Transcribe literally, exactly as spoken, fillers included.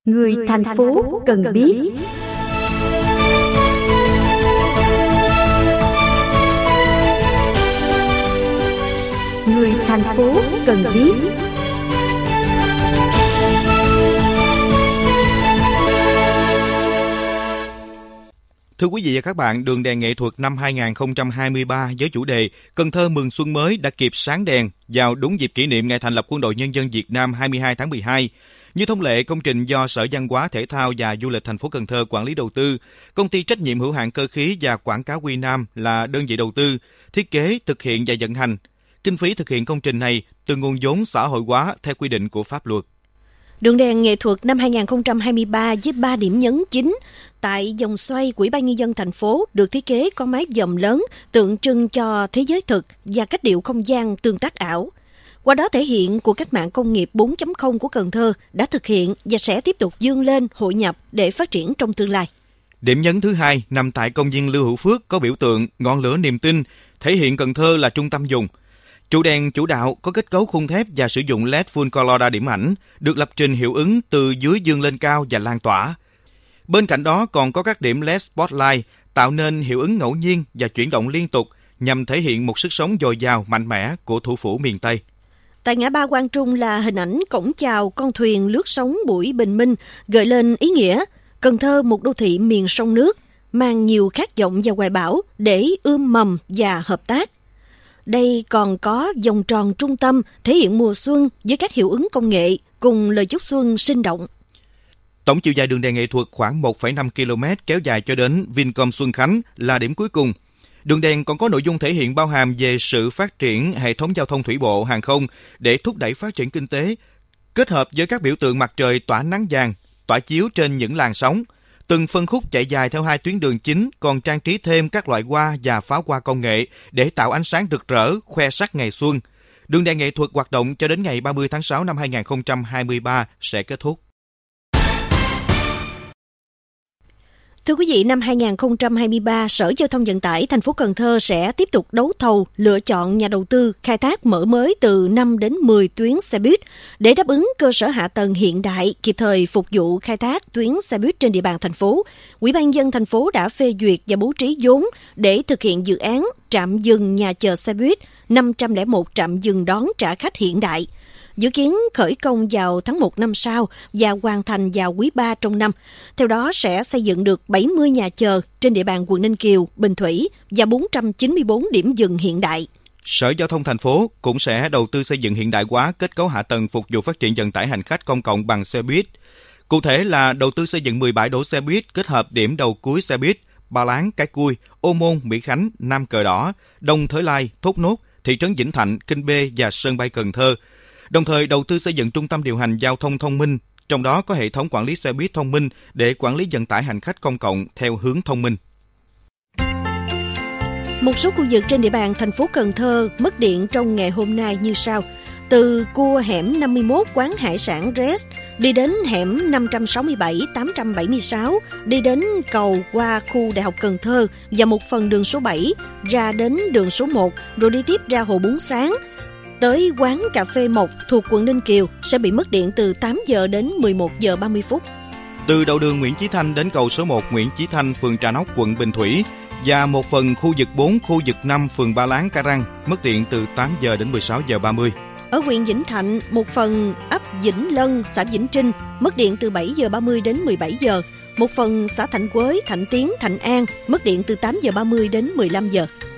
Người thành phố cần biết. Người thành phố cần biết. Thưa quý vị và các bạn, đường đèn nghệ thuật năm hai không hai ba với chủ đề Cần Thơ mừng xuân mới đã kịp sáng đèn vào đúng dịp kỷ niệm ngày thành lập Quân đội Nhân dân Việt Nam hai mươi hai tháng mười hai. Như thông lệ, công trình do Sở Văn hóa Thể thao và Du lịch thành phố Cần Thơ quản lý đầu tư, công ty trách nhiệm hữu hạn cơ khí và quảng cáo Quy Nam là đơn vị đầu tư, thiết kế, thực hiện và vận hành. Kinh phí thực hiện công trình này từ nguồn vốn xã hội hóa theo quy định của pháp luật. Đường đèn nghệ thuật năm hai không hai ba với ba điểm nhấn chính tại vòng xoay của Ủy ban Nhân dân thành phố được thiết kế có mái vòm lớn tượng trưng cho thế giới thực và cách điệu không gian tương tác ảo. Qua đó thể hiện cuộc cách mạng công nghiệp bốn chấm không của Cần Thơ đã thực hiện và sẽ tiếp tục vươn lên hội nhập để phát triển trong tương lai. Điểm nhấn thứ hai nằm tại công viên Lưu Hữu Phước có biểu tượng ngọn lửa niềm tin, thể hiện Cần Thơ là trung tâm vùng. Trụ đèn chủ đạo có kết cấu khung thép và sử dụng led full color đa điểm ảnh, được lập trình hiệu ứng từ dưới dương lên cao và lan tỏa. Bên cạnh đó còn có các điểm led spotlight tạo nên hiệu ứng ngẫu nhiên và chuyển động liên tục nhằm thể hiện một sức sống dồi dào mạnh mẽ của thủ phủ miền Tây. Tại ngã ba Quang Trung là hình ảnh cổng chào con thuyền lướt sóng buổi bình minh, gợi lên ý nghĩa Cần Thơ một đô thị miền sông nước, mang nhiều khát vọng và hoài bão để ươm mầm và hợp tác. Đây còn có vòng tròn trung tâm thể hiện mùa xuân với các hiệu ứng công nghệ cùng lời chúc xuân sinh động. Tổng chiều dài đường đèn nghệ thuật khoảng một phẩy năm ki lô mét kéo dài cho đến Vincom Xuân Khánh là điểm cuối cùng. Đường đèn còn có nội dung thể hiện bao hàm về sự phát triển hệ thống giao thông thủy bộ, hàng không để thúc đẩy phát triển kinh tế, kết hợp với các biểu tượng mặt trời tỏa nắng vàng, tỏa chiếu trên những làn sóng. Từng phân khúc chạy dài theo hai tuyến đường chính còn trang trí thêm các loại hoa và pháo hoa công nghệ để tạo ánh sáng rực rỡ, khoe sắc ngày xuân. Đường đèn nghệ thuật hoạt động cho đến ngày ba mươi tháng sáu năm hai không hai ba sẽ kết thúc. Thưa quý vị, năm hai không hai ba, Sở Giao thông Vận tải thành phố Cần Thơ sẽ tiếp tục đấu thầu lựa chọn nhà đầu tư khai thác mở mới từ năm đến mười tuyến xe buýt để đáp ứng cơ sở hạ tầng hiện đại, kịp thời phục vụ khai thác tuyến xe buýt trên địa bàn thành phố. Ủy ban nhân dân thành phố đã phê duyệt và bố trí vốn để thực hiện dự án trạm dừng nhà chờ xe buýt, năm trăm lẻ một trạm dừng đón trả khách hiện đại. Dự kiến khởi công vào tháng một năm sau và hoàn thành vào quý ba trong năm. Theo đó sẽ xây dựng được bảy mươi nhà chờ trên địa bàn quận Ninh Kiều, Bình Thủy và bốn trăm chín mươi bốn điểm dừng hiện đại. Sở Giao thông thành phố cũng sẽ đầu tư xây dựng hiện đại hóa kết cấu hạ tầng phục vụ phát triển vận tải hành khách công cộng bằng xe buýt. Cụ thể là đầu tư xây dựng mười bãi đỗ xe buýt kết hợp điểm đầu cuối xe buýt Ba Láng, Cái Cui, Ô Môn, Mỹ Khánh, Nam Cờ Đỏ, Đông Thới Lai, Thốt Nốt, thị trấn Vĩnh Thạnh, Kinh Bê và sân bay Cần Thơ. Đồng thời đầu tư xây dựng trung tâm điều hành giao thông thông minh, trong đó có hệ thống quản lý xe buýt thông minh để quản lý vận tải hành khách công cộng theo hướng thông minh. Một số khu vực trên địa bàn thành phố Cần Thơ mất điện trong ngày hôm nay như sau. Từ cua hẻm năm mươi mốt quán hải sản Rest đi đến hẻm năm trăm sáu mươi bảy, tám trăm bảy mươi sáu, đi đến cầu qua khu Đại học Cần Thơ và một phần đường số bảy ra đến đường số một, rồi đi tiếp ra Hồ Bún Sáng. Tới quán cà phê Mộc thuộc quận Ninh Kiều sẽ bị mất điện từ tám giờ đến mười một giờ ba mươi phút. Từ đầu đường Nguyễn Chí Thanh đến cầu số một Nguyễn Chí Thanh, phường Trà Nóc, quận Bình Thủy và một phần khu vực bốn, khu vực năm, phường Ba Láng, Ca Răng mất điện từ tám giờ đến mười sáu giờ ba mươi. Ở huyện Vĩnh Thạnh, một phần ấp Vĩnh Lân, xã Vĩnh Trinh mất điện từ bảy giờ ba mươi đến mười bảy giờ. Một phần xã Thạnh Quới, Thạnh Tiến, Thạnh An mất điện từ tám giờ ba mươi đến mười lăm giờ.